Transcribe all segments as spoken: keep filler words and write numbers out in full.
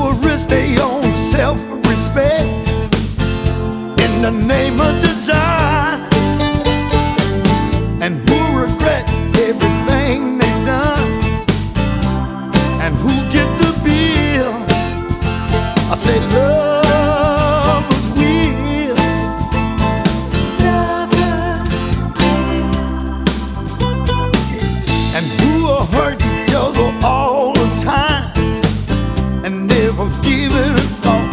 will risk their own self-respect in the name of desire, and who regret everything they've done, and who get the bill. I say lovers will, lovers will, and who will hurt each other all the time and never give it a thought,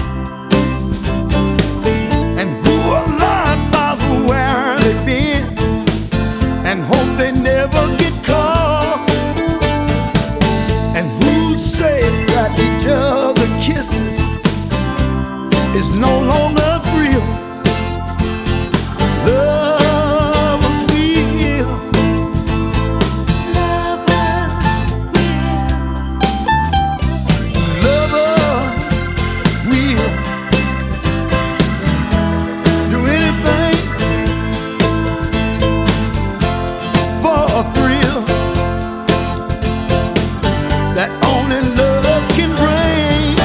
and who will lie about where they've been and hope they never get caught, and who say that each other kisses is no longer real. Lovers will, lovers will, lovers will do anything for a thrill that only love can bring.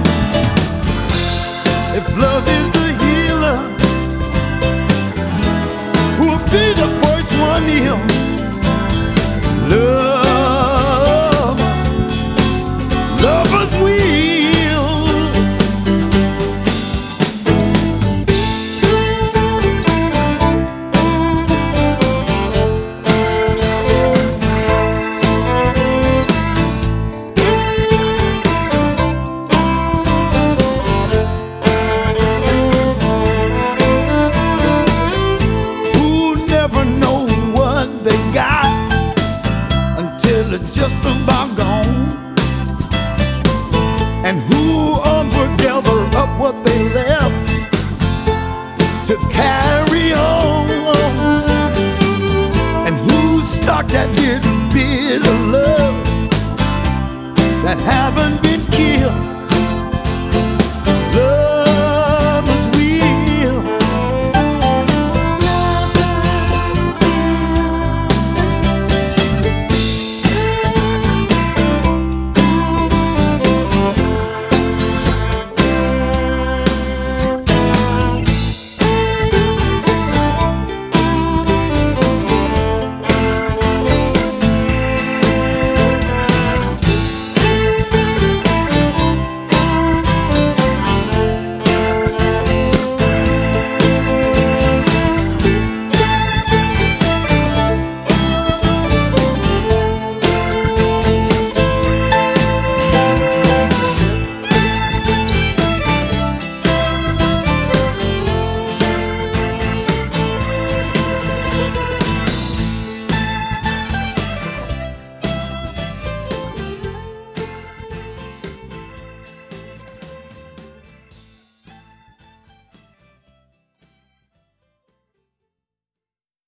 If love is a healer, who will be the first one to heal? Love, lovers will. Just about gone, and who